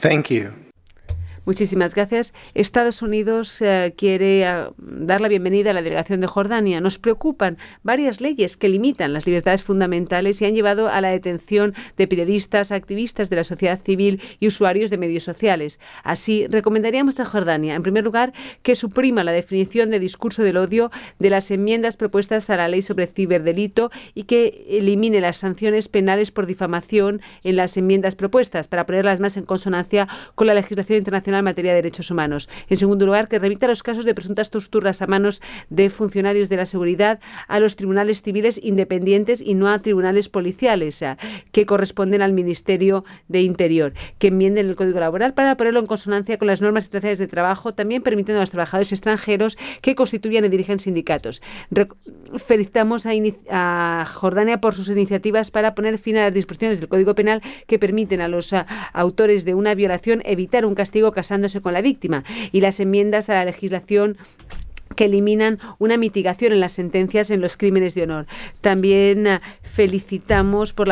Thank you. Muchísimas gracias. Estados Unidos quiere dar la bienvenida a la delegación de Jordania. Nos preocupan varias leyes que limitan las libertades fundamentales y han llevado a la detención de periodistas, activistas de la sociedad civil y usuarios de medios sociales. Así, recomendaríamos a Jordania, en primer lugar, que suprima la definición de discurso del odio de las enmiendas propuestas a la ley sobre ciberdelito y que elimine las sanciones penales por difamación en las enmiendas propuestas para ponerlas más en consonancia con la legislación internacional en materia de derechos humanos. En segundo lugar, que remita los casos de presuntas torturas a manos de funcionarios de la seguridad a los tribunales civiles independientes y no a tribunales policiales que corresponden al Ministerio de Interior, que enmienden el Código Laboral para ponerlo en consonancia con las normas estatales de trabajo, también permitiendo a los trabajadores extranjeros que constituyan y dirigen sindicatos. Felicitamos a Jordania por sus iniciativas para poner fin a las disposiciones del Código Penal que permiten a los autores de una violación evitar un castigo casándose con la víctima, y las enmiendas a la legislación que eliminan una mitigación en las sentencias en los crímenes de honor. También felicitamos por